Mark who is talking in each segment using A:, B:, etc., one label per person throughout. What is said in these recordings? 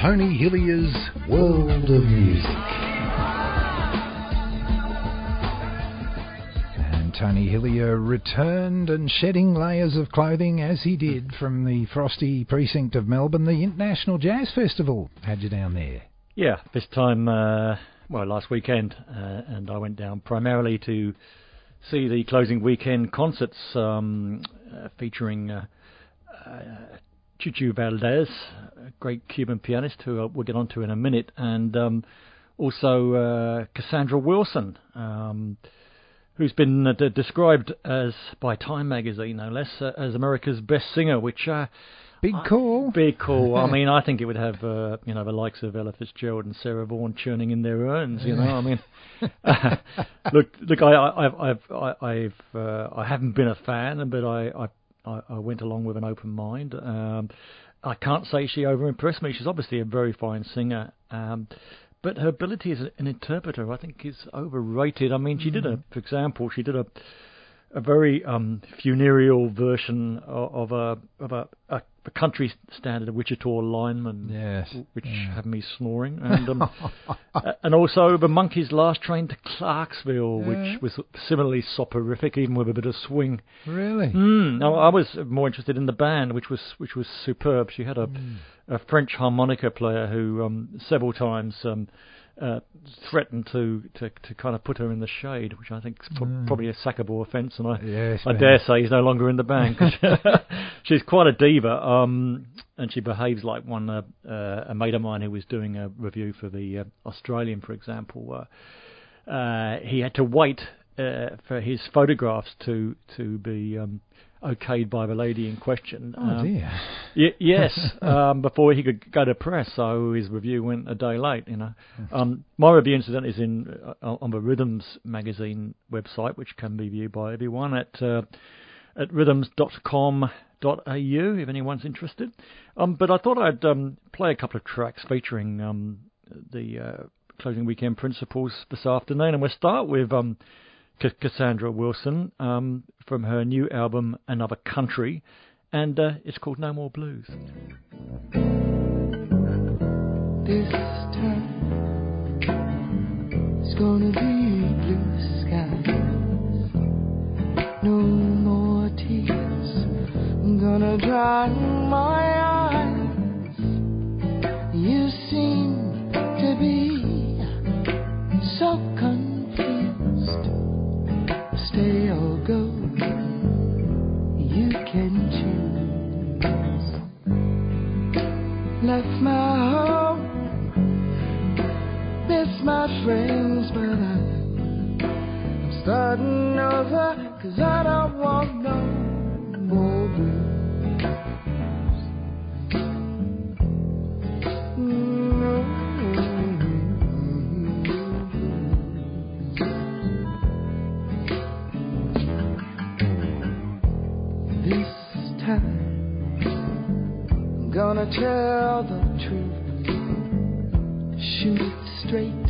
A: Tony Hillier's World of Music. And Tony Hillier returned and shedding layers of clothing as he did from the frosty precinct of Melbourne. The International Jazz Festival had you down there.
B: Yeah, this time, last weekend, and I went down primarily to see the closing weekend concerts featuring Chucho Valdés, a great Cuban pianist who we'll get onto in a minute, and also Cassandra Wilson, who's been described as, by Time magazine no less, as America's best singer, which...
A: Big call.
B: Big call. I mean, I think it would have, the likes of Ella Fitzgerald and Sarah Vaughan churning in their urns. I mean, look, I haven't been a fan, but I went along with an open mind. I can't say she over-impressed me. She's obviously a very fine singer, but her ability as an interpreter, I think, is overrated. I mean, she did for example, a very funereal version of a country standard of Wichita Lineman,
A: yes,
B: which had me snoring, and also the Monkees' Last Train to Clarksville, which was similarly soporific, even with a bit of swing.
A: Really?
B: No, I was more interested in the band, which was superb. She had a French harmonica player who several times threatened to kind of put her in the shade, which I think is probably a sackable offence, and I dare say he's no longer in the band, because she's quite a diva, and she behaves like one a mate of mine who was doing a review for the Australian, for example. He had to wait for his photographs to be okayed by the lady in question.
A: Oh dear.
B: Yes, before he could go to press, so his review went a day late. My review, incident, is on the Rhythms magazine website, which can be viewed by everyone at rhythms.com.au if anyone's interested. But I thought I'd play a couple of tracks featuring the closing weekend principals this afternoon, and we'll start with Cassandra Wilson from her new album Another Country, and it's called No More Blues.
C: This time it's gonna be blue skies, no more tears, I'm gonna dry my eyes. You seem to be so confused. Stay or go, you can choose. Left my home, miss my friends, but I'm starting over, 'cause I don't want no more blues. Gonna tell the truth, shoot it straight,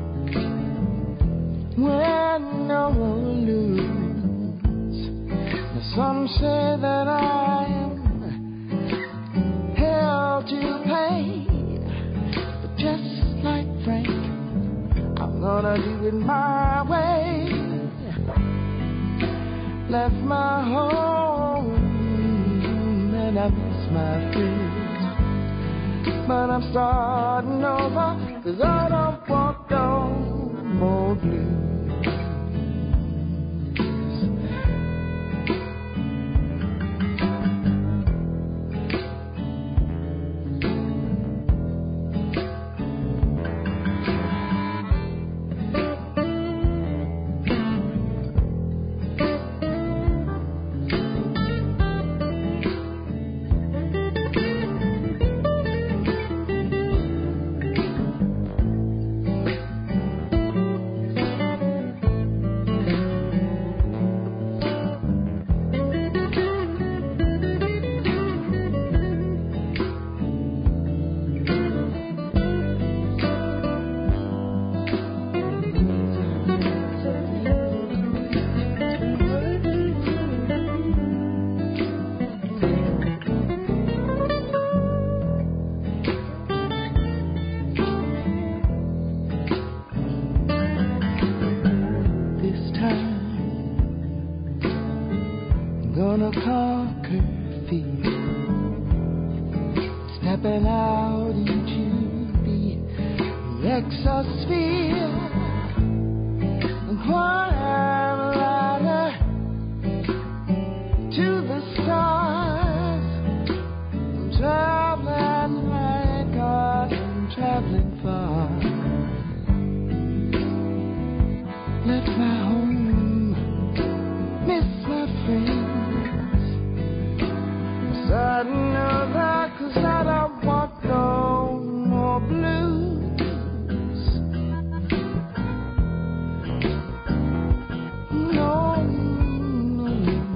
C: win or lose. Now some say that I am hell to pay, but just like Frank, I'm gonna do it my way. Left my home and I miss my friends, but I'm starting over, 'cause I don't want no more blues. stepping out into the exosphere and climb a ladder to the stars. I'm traveling like I'm traveling far. Left my home, miss my friends. Sudden of that, 'cause I don't want no more blues. No, no,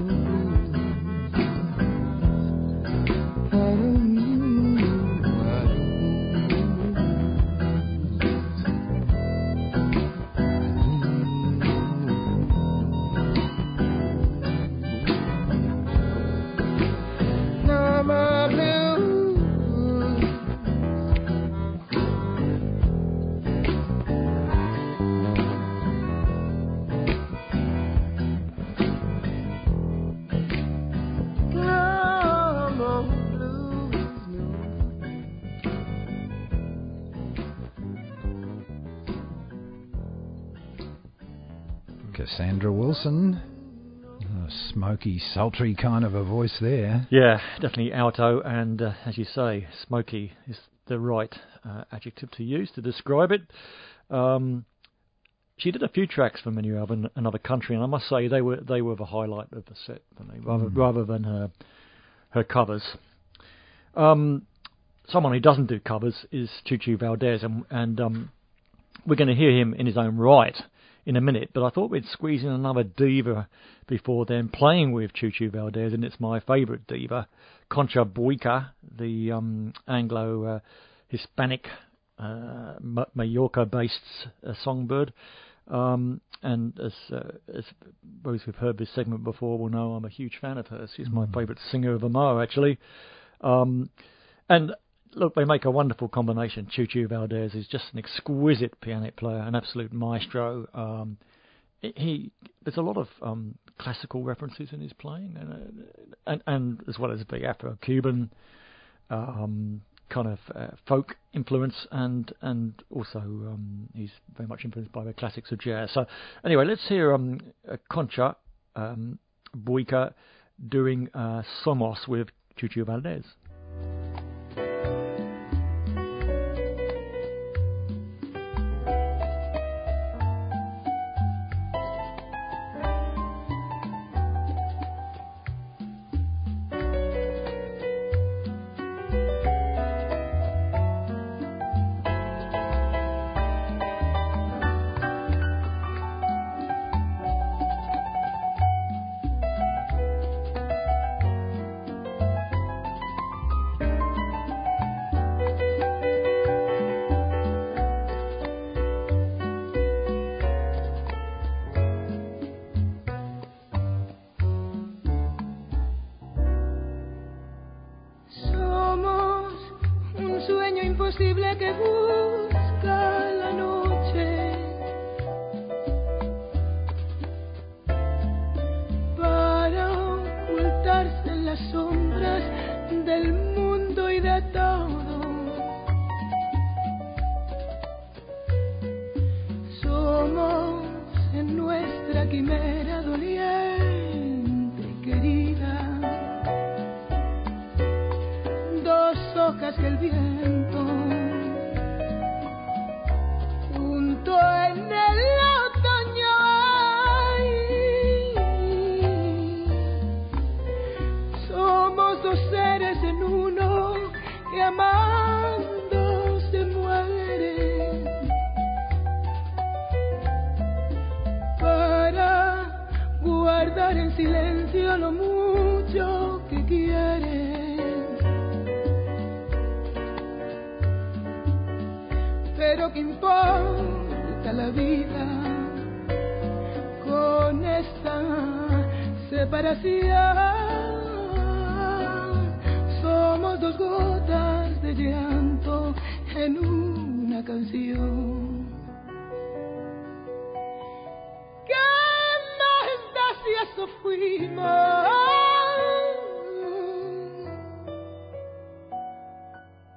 A: Cassandra Wilson, a smoky, sultry kind of a voice there.
B: Yeah, definitely alto, and as you say, smoky is the right adjective to use to describe it. She did a few tracks for Manu Album, Another Country, and I must say they were the highlight of the set for me, rather than her covers. Someone who doesn't do covers is Chu Chu Valdez, and we're going to hear him in his own right in a minute, but I thought we'd squeeze in another diva before then, playing with Chu Chu Valdez, and it's my favourite diva, Concha Buica, the Anglo-Hispanic Mallorca-based songbird. And as those who've heard this segment before will know, I'm a huge fan of hers. She's my favourite singer of them all, actually. And look, they make a wonderful combination. Chu Chu Valdez is just an exquisite piano player, an absolute maestro. There's a lot of classical references in his playing, and as well as big Afro-Cuban kind of folk influence, and also he's very much influenced by the classics of jazz. So anyway, let's hear Concha Buica doing Somos with Chu Chu Valdez.
D: Que busca la noche para ocultarse en las sombras del mundo y de todo. Somos en nuestra quimera doliente y querida dos hojas que el viento en el otoño somos dos seres en uno que amando se mueren para guardar en silencio lo mucho que quieren, pero que importa la vida con esta separación. Somos dos gotas de llanto en una canción. ¿Qué más da si eso fuimos?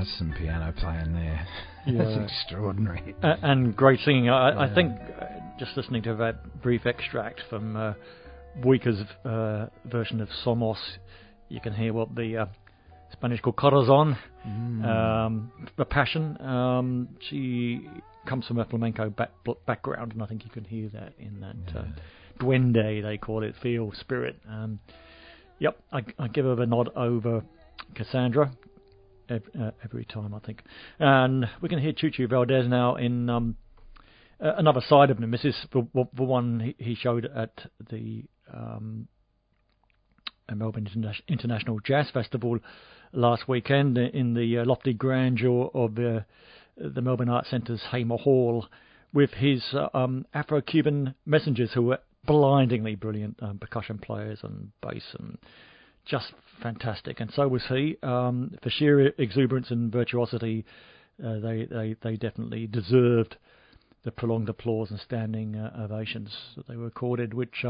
A: some piano playing there.
B: Yeah.
A: That's extraordinary.
B: And great singing. I think, just listening to that brief extract from Buika's version of Somos, you can hear what the Spanish called Corazon, the passion. She comes from a flamenco background, and I think you can hear that in that duende, they call it, feel, spirit. Yep, I give her the nod over Cassandra every time, I think. And we can hear Chuchu Valdez now in another side of him. This is the one he showed at the Melbourne International Jazz Festival last weekend in the lofty grandeur of the Melbourne Arts Centre's Hamer Hall, with his Afro-Cuban messengers, who were blindingly brilliant percussion players and bass, and just fantastic. And so was he. For sheer exuberance and virtuosity, they definitely deserved the prolonged applause and standing ovations that they were accorded, which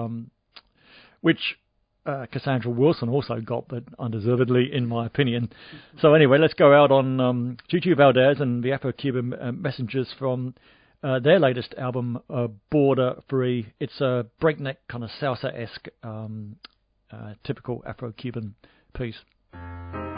B: Cassandra Wilson also got, but undeservedly, in my opinion. So anyway, let's go out on Chuchu Valdez and the Afro-Cuban Messengers from their latest album, Border Free. It's a breakneck kind of salsa-esque, typical Afro-Cuban piece.